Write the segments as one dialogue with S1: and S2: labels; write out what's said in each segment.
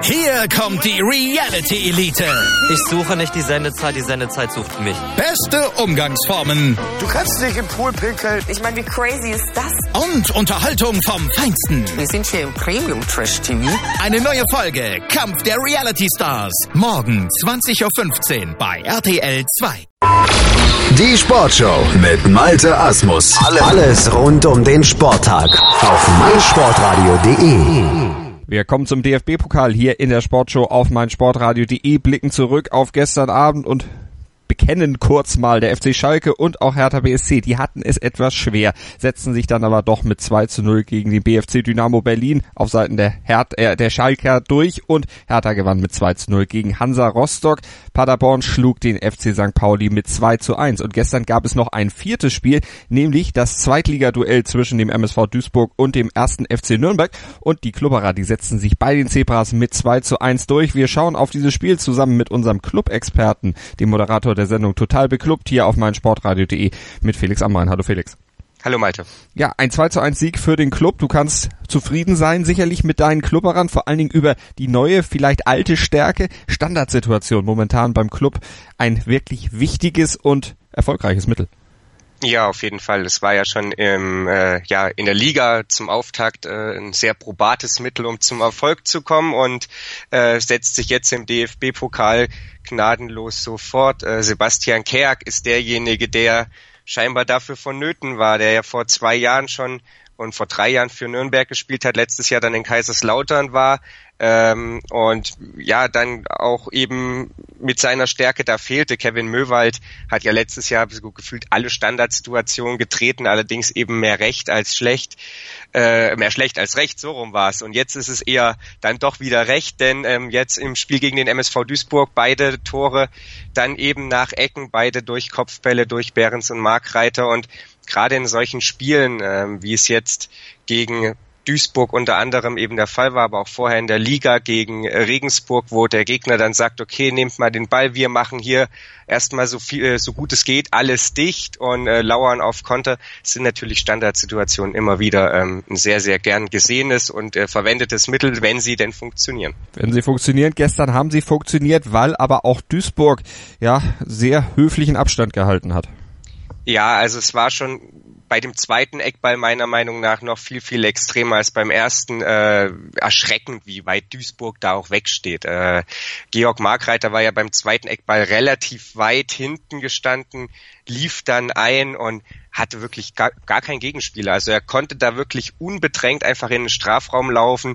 S1: Hier kommt die Reality Elite.
S2: Ich suche nicht die Sendezeit sucht mich.
S1: Beste Umgangsformen.
S3: Du kannst nicht im Pool pinkeln.
S4: Ich meine, wie crazy ist das?
S1: Und Unterhaltung vom Feinsten.
S4: Wir sind hier im Premium Trash TV.
S1: Eine neue Folge Kampf der Reality Stars. Morgen 20.15 Uhr bei RTL 2.
S5: Die Sportshow mit Malte Asmus. Alles rund um den Sporttag auf meinsportradio.de.
S6: Wir kommen zum DFB-Pokal hier in der Sportshow auf meinsportradio.de, blicken zurück auf gestern Abend und bekennen kurz mal, der FC Schalke und auch Hertha BSC, die hatten es etwas schwer, setzten sich dann aber doch mit 2:0 gegen den BFC Dynamo Berlin auf Seiten der Schalker durch und Hertha gewann mit 2:0 gegen Hansa Rostock. Paderborn schlug den FC St. Pauli mit 2:1 und gestern gab es noch ein viertes Spiel, nämlich das Zweitligaduell zwischen dem MSV Duisburg und dem 1. FC Nürnberg und die Klubberer, die setzten sich bei den Zebras mit 2:1 durch. Wir schauen auf dieses Spiel zusammen mit unserem Club-Experten, dem Moderator der Sendung Total Beklubbt hier auf meinsportradio.de mit Felix Amrain. Hallo Felix.
S7: Hallo Malte.
S6: Ja, ein 2:1 Sieg für den Club. Du kannst zufrieden sein, sicherlich mit deinen Klubberern, vor allen Dingen über die neue, vielleicht alte Stärke. Standardsituation momentan beim Club ein wirklich wichtiges und erfolgreiches Mittel.
S7: Ja, auf jeden Fall. Es war ja schon in der Liga zum Auftakt ein sehr probates Mittel, um zum Erfolg zu kommen und setzt sich jetzt im DFB-Pokal gnadenlos so fort. Sebastian Keak ist derjenige, der scheinbar dafür vonnöten war, der ja vor 2 Jahren schon und vor 3 Jahren für Nürnberg gespielt hat, letztes Jahr dann in Kaiserslautern war und ja, dann auch eben mit seiner Stärke da fehlte. Kevin Möwald hat ja letztes Jahr so gefühlt alle Standardsituationen getreten, allerdings eben mehr schlecht als recht, so rum war es. Und jetzt ist es eher dann doch wieder recht, denn jetzt im Spiel gegen den MSV Duisburg beide Tore dann eben nach Ecken, beide durch Kopfbälle, durch Behrens und Markreiter und gerade in solchen Spielen, wie es jetzt gegen Duisburg unter anderem eben der Fall war, aber auch vorher in der Liga gegen Regensburg, wo der Gegner dann sagt, okay, nehmt mal den Ball, wir machen hier erstmal so gut es geht, alles dicht und lauern auf Konter, sind natürlich Standardsituationen immer wieder ein sehr, sehr gern gesehenes und verwendetes Mittel, wenn sie denn funktionieren.
S6: Wenn sie funktionieren, gestern haben sie funktioniert, weil aber auch Duisburg ja sehr höflichen Abstand gehalten hat.
S7: Ja, also es war schon bei dem zweiten Eckball meiner Meinung nach noch viel, viel extremer als beim ersten. Erschreckend, wie weit Duisburg da auch wegsteht. Georg Markreiter war ja beim zweiten Eckball relativ weit hinten gestanden, lief dann ein und hatte wirklich gar keinen Gegenspieler. Also er konnte da wirklich unbedrängt einfach in den Strafraum laufen,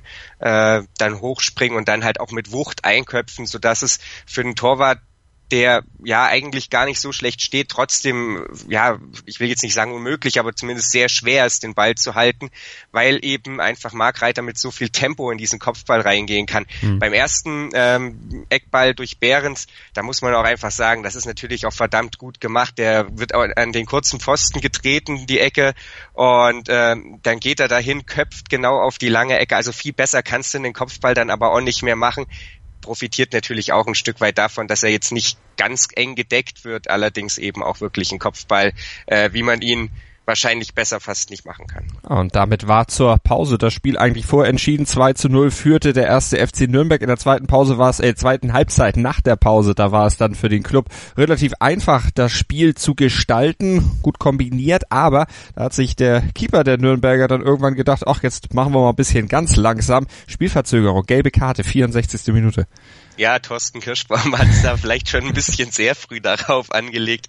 S7: dann hochspringen und dann halt auch mit Wucht einköpfen, sodass es für den Torwart, der ja eigentlich gar nicht so schlecht steht, trotzdem, ja, ich will jetzt nicht sagen unmöglich, aber zumindest sehr schwer ist, den Ball zu halten, weil eben einfach Markreiter mit so viel Tempo in diesen Kopfball reingehen kann. Beim ersten Eckball durch Behrens, da muss man auch einfach sagen, das ist natürlich auch verdammt gut gemacht. Der wird auch an den kurzen Pfosten getreten, die Ecke, und dann geht er dahin, köpft genau auf die lange Ecke. Also viel besser kannst du den Kopfball dann aber auch nicht mehr machen. Profitiert natürlich auch ein Stück weit davon, dass er jetzt nicht ganz eng gedeckt wird, allerdings eben auch wirklich ein Kopfball, wie man ihn wahrscheinlich besser fast nicht machen kann.
S6: Und damit war zur Pause das Spiel eigentlich vorentschieden. 2:0 führte der 1. FC Nürnberg. In der zweiten Halbzeit nach der Pause, da war es dann für den Club relativ einfach, das Spiel zu gestalten, gut kombiniert, aber da hat sich der Keeper der Nürnberger dann irgendwann gedacht, ach, jetzt machen wir mal ein bisschen ganz langsam. Spielverzögerung, gelbe Karte, 64. Minute.
S7: Ja, Thorsten Kirschbaum hat es da vielleicht schon ein bisschen sehr früh darauf angelegt,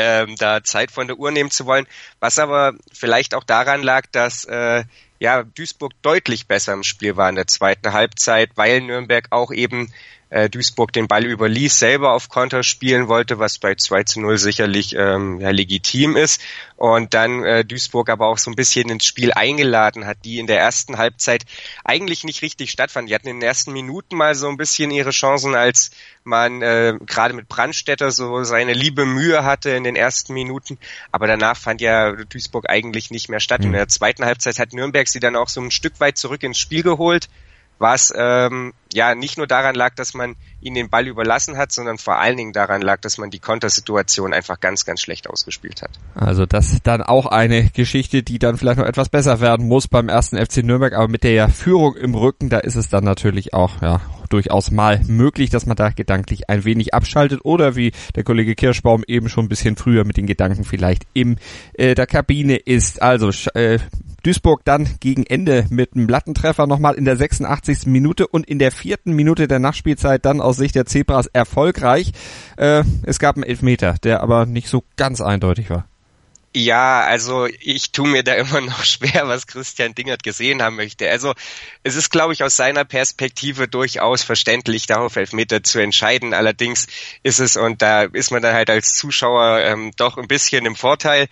S7: da Zeit von der Uhr nehmen zu wollen, was aber vielleicht auch daran lag, dass Duisburg deutlich besser im Spiel war in der zweiten Halbzeit, weil Nürnberg auch eben Duisburg den Ball überließ, selber auf Konter spielen wollte, was bei 2:0 sicherlich legitim ist. Und dann Duisburg aber auch so ein bisschen ins Spiel eingeladen hat, die in der ersten Halbzeit eigentlich nicht richtig stattfanden. Die hatten in den ersten Minuten mal so ein bisschen ihre Chancen, als man gerade mit Brandstätter so seine liebe Mühe hatte in den ersten Minuten. Aber danach fand ja Duisburg eigentlich nicht mehr statt. Und in der zweiten Halbzeit hat Nürnberg sie dann auch so ein Stück weit zurück ins Spiel geholt. was nicht nur daran lag, dass man ihnen den Ball überlassen hat, sondern vor allen Dingen daran lag, dass man die Kontersituation einfach ganz, ganz schlecht ausgespielt hat.
S6: Also das dann auch eine Geschichte, die dann vielleicht noch etwas besser werden muss beim ersten FC Nürnberg, aber mit der Führung im Rücken, da ist es dann natürlich auch durchaus mal möglich, dass man da gedanklich ein wenig abschaltet oder wie der Kollege Kirschbaum eben schon ein bisschen früher mit den Gedanken vielleicht in der Kabine ist. Also Duisburg dann gegen Ende mit einem Lattentreffer nochmal in der 86. Minute und in der 4. Minute der Nachspielzeit dann aus Sicht der Zebras erfolgreich. Es gab einen Elfmeter, der aber nicht so ganz eindeutig war.
S7: Ja, also ich tue mir da immer noch schwer, was Christian Dingert gesehen haben möchte. Also es ist, glaube ich, aus seiner Perspektive durchaus verständlich, da auf Elfmeter zu entscheiden. Allerdings ist es, und da ist man dann halt als Zuschauer doch ein bisschen im Vorteil,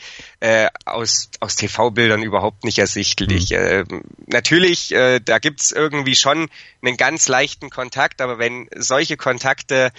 S7: aus TV-Bildern überhaupt nicht ersichtlich. Natürlich, da gibt's irgendwie schon einen ganz leichten Kontakt, aber wenn solche Kontakte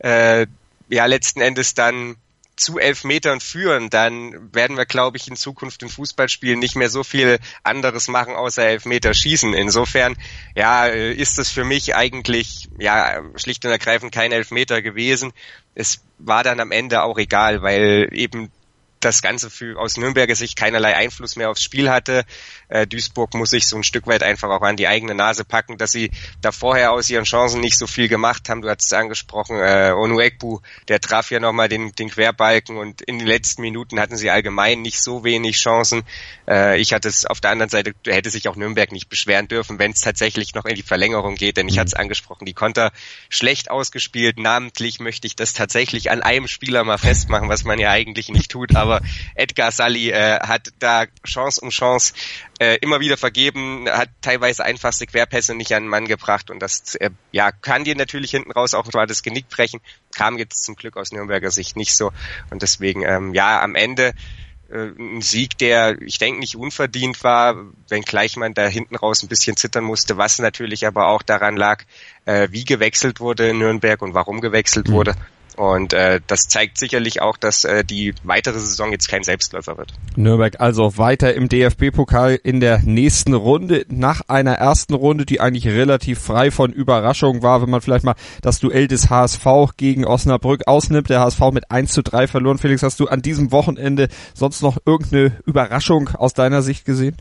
S7: letzten Endes dann zu Elfmetern führen, dann werden wir, glaube ich, in Zukunft in Fußballspielen nicht mehr so viel anderes machen, außer Elfmeter schießen. Insofern, ist es für mich eigentlich, schlicht und ergreifend kein Elfmeter gewesen. Es war dann am Ende auch egal, weil eben das Ganze aus Nürnberger Sicht keinerlei Einfluss mehr aufs Spiel hatte. Duisburg muss sich so ein Stück weit einfach auch an die eigene Nase packen, dass sie da vorher aus ihren Chancen nicht so viel gemacht haben. Du hast es angesprochen, Onuekbu, der traf ja nochmal den Querbalken und in den letzten Minuten hatten sie allgemein nicht so wenig Chancen. Ich hatte es auf der anderen Seite, hätte sich auch Nürnberg nicht beschweren dürfen, wenn es tatsächlich noch in die Verlängerung geht, denn ich hatte es angesprochen, die Konter schlecht ausgespielt. Namentlich möchte ich das tatsächlich an einem Spieler mal festmachen, was man ja eigentlich nicht tut, aber Edgar Salli hat da Chance um Chance immer wieder vergeben, hat teilweise einfachste Querpässe nicht an den Mann gebracht und das kann dir natürlich hinten raus auch mal das Genick brechen, kam jetzt zum Glück aus Nürnberger Sicht nicht so und deswegen am Ende ein Sieg, der, ich denke, nicht unverdient war, wenngleich man da hinten raus ein bisschen zittern musste, was natürlich aber auch daran lag, wie gewechselt wurde in Nürnberg und warum gewechselt wurde. Und das zeigt sicherlich auch, dass die weitere Saison jetzt kein Selbstläufer wird.
S6: Nürnberg also weiter im DFB-Pokal in der nächsten Runde. Nach einer ersten Runde, die eigentlich relativ frei von Überraschungen war, wenn man vielleicht mal das Duell des HSV gegen Osnabrück ausnimmt. Der HSV mit 1:3 verloren. Felix, hast du an diesem Wochenende sonst noch irgendeine Überraschung aus deiner Sicht gesehen?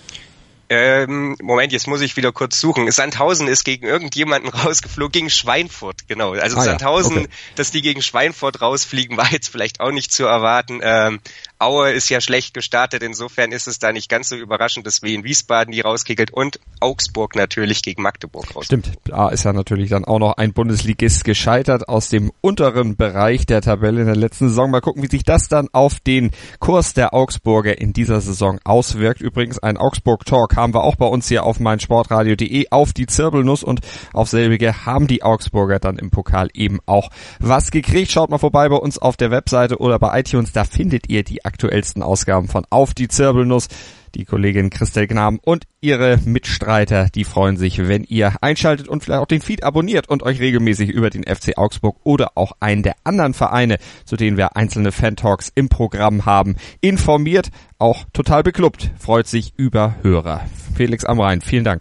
S7: Moment, jetzt muss ich wieder kurz suchen. Sandhausen ist gegen irgendjemanden rausgeflogen, gegen Schweinfurt, genau. Also Sandhausen, okay. Dass die gegen Schweinfurt rausfliegen, war jetzt vielleicht auch nicht zu erwarten. Aue ist ja schlecht gestartet, insofern ist es da nicht ganz so überraschend, dass Wien Wiesbaden die rauskickelt und Augsburg natürlich gegen Magdeburg raus.
S6: Stimmt, da ist ja natürlich dann auch noch ein Bundesligist gescheitert aus dem unteren Bereich der Tabelle in der letzten Saison. Mal gucken, wie sich das dann auf den Kurs der Augsburger in dieser Saison auswirkt. Übrigens ein Augsburg-Talk haben wir auch bei uns hier auf meinsportradio.de auf die Zirbelnuss und auf selbige haben die Augsburger dann im Pokal eben auch was gekriegt. Schaut mal vorbei bei uns auf der Webseite oder bei iTunes, da findet ihr die aktuellsten Ausgaben von Auf die Zirbelnuss. Die Kollegin Christel Gnam und ihre Mitstreiter, die freuen sich, wenn ihr einschaltet und vielleicht auch den Feed abonniert und euch regelmäßig über den FC Augsburg oder auch einen der anderen Vereine, zu denen wir einzelne Fan-Talks im Programm haben, informiert. Auch total beklubbt, freut sich über Hörer. Felix Amrain, vielen Dank.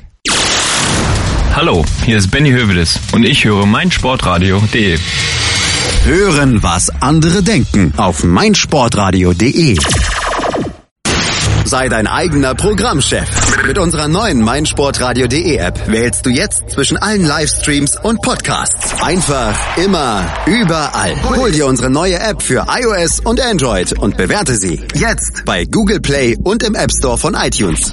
S8: Hallo, hier ist Benny Hövedes und ich höre meinsportradio.de.
S5: Hören, was andere denken auf meinsportradio.de. Sei dein eigener Programmchef. Mit unserer neuen meinsportradio.de App wählst du jetzt zwischen allen Livestreams und Podcasts. Einfach, immer, überall. Hol dir unsere neue App für iOS und Android und bewerte sie jetzt bei Google Play und im App Store von iTunes.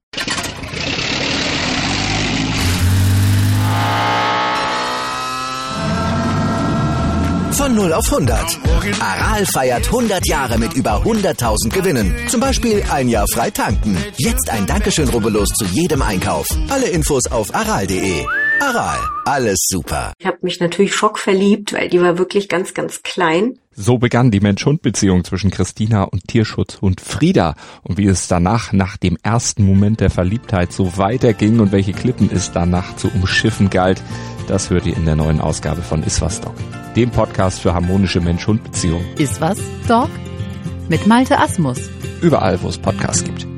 S9: Von 0 auf 100. Aral feiert 100 Jahre mit über 100.000 Gewinnen. Zum Beispiel ein Jahr frei tanken. Jetzt ein Dankeschön, rubbellos zu jedem Einkauf. Alle Infos auf aral.de. Aral, alles super.
S10: Ich habe mich natürlich schockverliebt, weil die war wirklich ganz, ganz klein.
S6: So begann die Mensch-Hund-Beziehung zwischen Christina und Tierschutzhund Frieda. Und wie es danach, nach dem ersten Moment der Verliebtheit, so weiterging und welche Klippen es danach zu umschiffen galt, das hört ihr in der neuen Ausgabe von Iswas Dog, dem Podcast für harmonische Mensch-Hund-Beziehungen.
S11: Iswas Dog mit Malte Asmus.
S6: Überall, wo es Podcasts gibt.